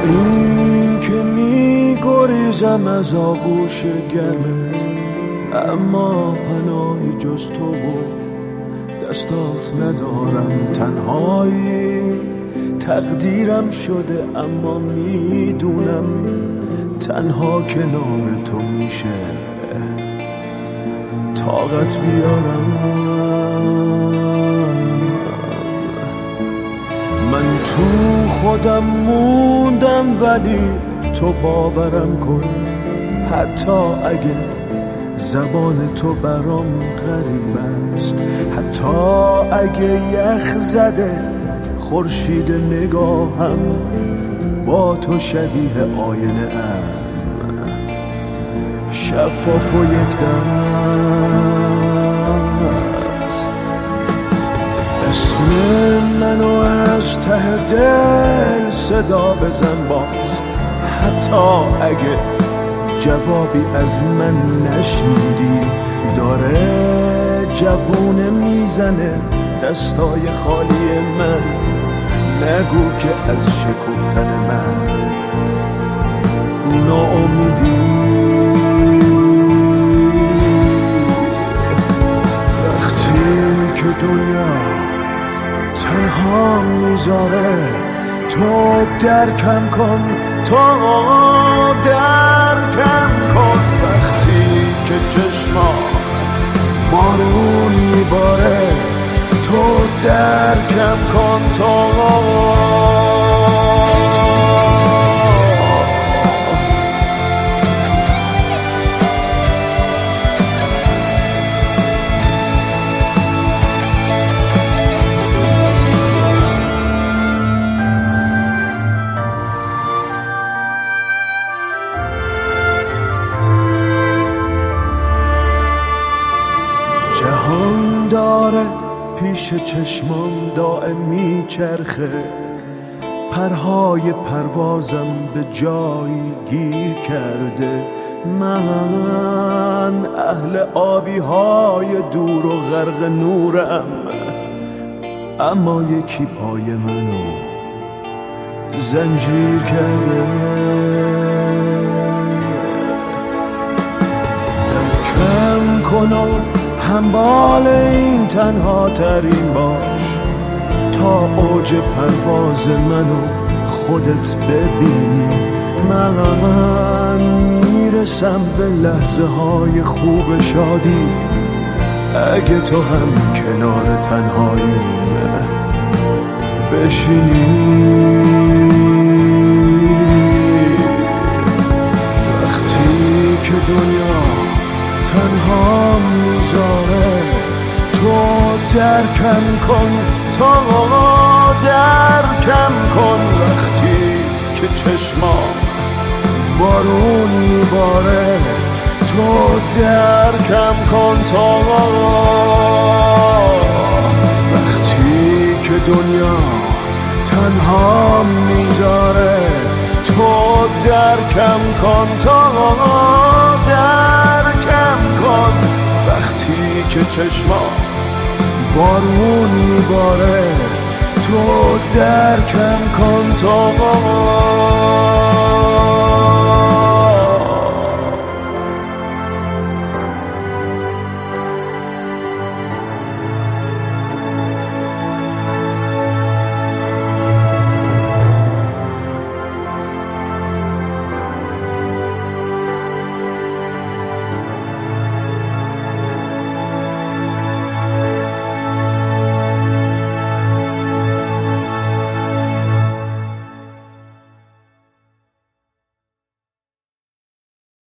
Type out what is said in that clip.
این که میگریزم از آغوش گرمت، اما پناهی جز تو و دستات ندارم. تنهایی تقدیرم شده، اما میدونم تنها کنار تو میشه طاقت بیارم. من تو خودم موندم ولی تو باورم کن، حتی اگه زبان تو برام غریب است، حتی اگه یخ زده خورشید نگاهم با تو شبیه آینه ام، شفاف و یک دم است. اسم منو از ته دل صدا بزن باز، حتی اگه جوابی از من نشنیدی. داره جوونه میزنه دستای خالی من، نگو که از شکفتن من ناامیدی. وقتی که دنیا تنها میذاره تو درکم کن، تو درکم کن. وقتی که چشما بارون میباره تو درکم کن، تو جهان داره پیش چشمام دائم میچرخه، پرهای پروازم به جایی گیر کرده. من اهل آبی های دور و غرق نورم، اما یکی پای منو زنجیر کرده. درکم کنم همبال این تنها ترین باش، تا اوج پرواز منو خودت ببینی. من میرسم به لحظه های خوب شادی، اگه تو هم کنار تنهایی بشینی. وقتی که دنیا تنها میذاره تو درکم کن، تو درکم کن. وقتی که چشما بارون میباره تو درکم کن، تو وقتی که دنیا تنها میذاره تو درکم کن، تو درکم کن. وقتی که چشما بارون میباره تو درکم کن، تو